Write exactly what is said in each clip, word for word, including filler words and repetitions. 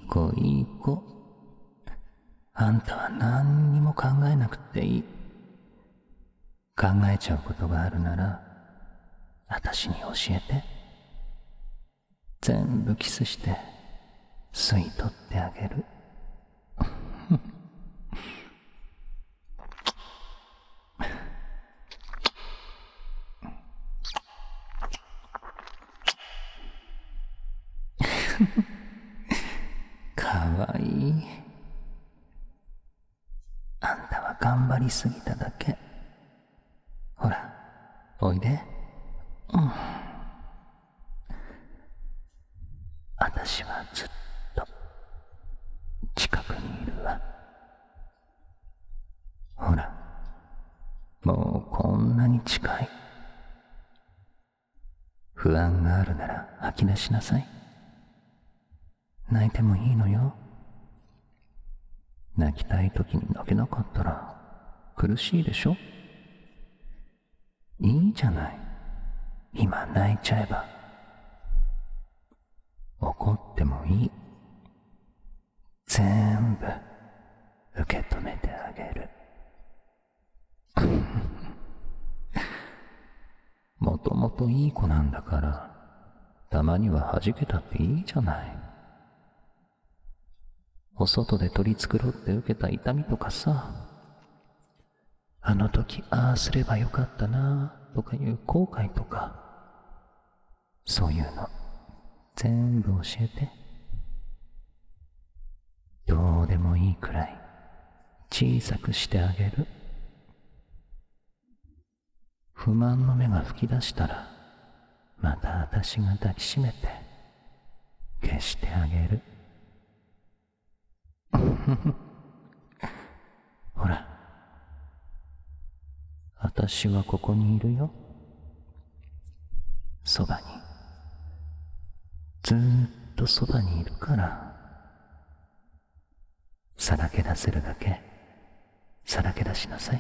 い子いい子。あんたは何にも考えなくていい。考えちゃうことがあるなら、あたしに教えて。全部キスして、吸い取ってあげる。かわいい。あんたは頑張りすぎただけ。ほら、おいで。うん。あたしはずっと近くにいるわ。ほら、もうこんなに近い。不安があるなら吐き出しなさい。泣いてもいいのよ。泣きたい時に泣けなかったら苦しいでしょ。いいじゃない。今泣いちゃえば。怒ってもいい。全部受け止めてあげる。もともといい子なんだから、たまには弾けたっていいじゃない。お外で取り繕って受けた痛みとかさ、あの時ああすればよかったなとかいう後悔とか、そういうの全部教えて。どうでもいいくらい小さくしてあげる。不満の目が吹き出したら、また私が抱きしめて消してあげる。ほら、私はここにいるよ。そばに。ずーっとそばにいるから。さらけ出せるだけさらけ出しなさい。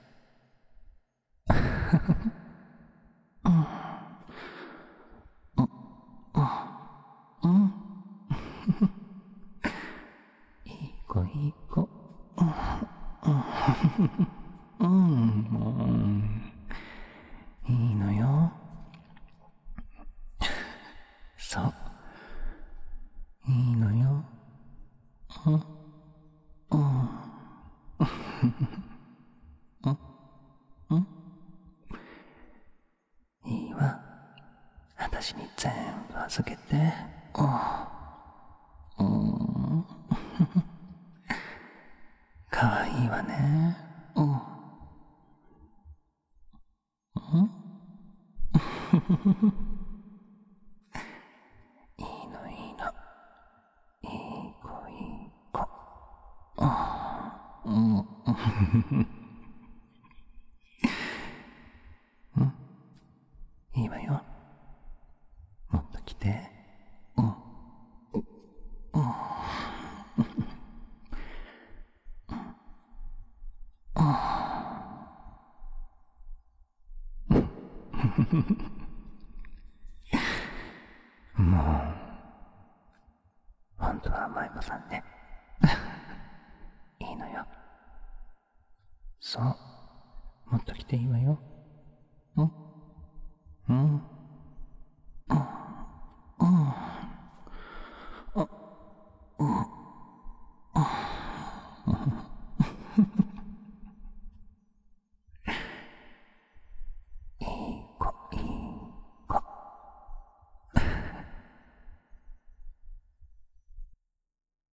いい子いい子。うん、もういいのよ。そう、いいのよ。うん、うん、うん、いいわ。私に全部預けて。うん、かわいいわね。うん、うん、いいのいいの。いい子いい子。うん、うん、いいわよ。もっと来て。うん、もう、本当は甘え子さんね。いいのよ。そう。もっと来ていいわよ。うんうん